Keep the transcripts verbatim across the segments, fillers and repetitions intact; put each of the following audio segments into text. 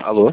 Alô?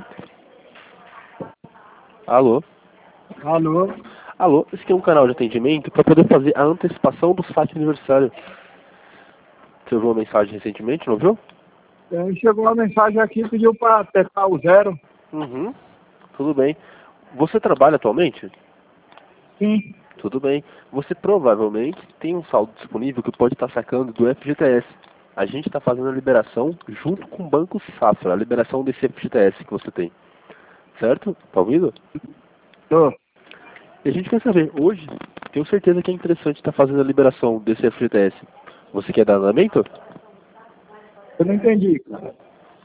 Alô? Alô? Alô, esse aqui é um canal de atendimento para poder fazer a antecipação do saque aniversário. Você ouviu uma mensagem recentemente, não viu? É, chegou uma mensagem aqui, pediu para apertar o zero. Uhum, tudo bem. Você trabalha atualmente? Sim. Tudo bem. Você provavelmente tem um saldo disponível que pode estar sacando do F G T S. A gente está fazendo a liberação junto com o Banco Safra, a liberação desse F G T S que você tem. Certo? Tá ouvindo? Tô. E a gente quer saber, hoje, tenho certeza que é interessante estar fazendo a liberação desse F G T S. Você quer dar andamento? Eu não entendi, cara.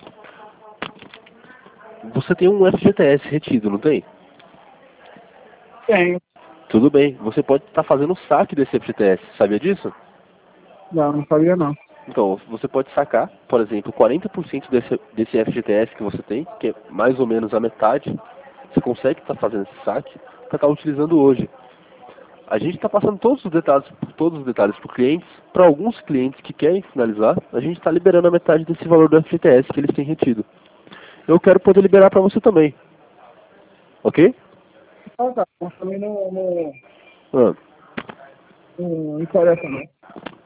Você tem um F G T S retido, não tem? Tenho. Tudo bem, você pode estar fazendo o saque desse F G T S, sabia disso? Não, não sabia não. Então, você pode sacar, por exemplo, quarenta por cento desse, desse F G T S que você tem, que é mais ou menos a metade, você consegue estar fazendo esse saque para estar utilizando hoje. A gente está passando todos os detalhes, todos os detalhes para os clientes. Para alguns clientes que querem finalizar, a gente está liberando a metade desse valor do F G T S que eles têm retido. Eu quero poder liberar para você também. Ok? Ah, tá. Mas também não, não, Ah, não interessa não.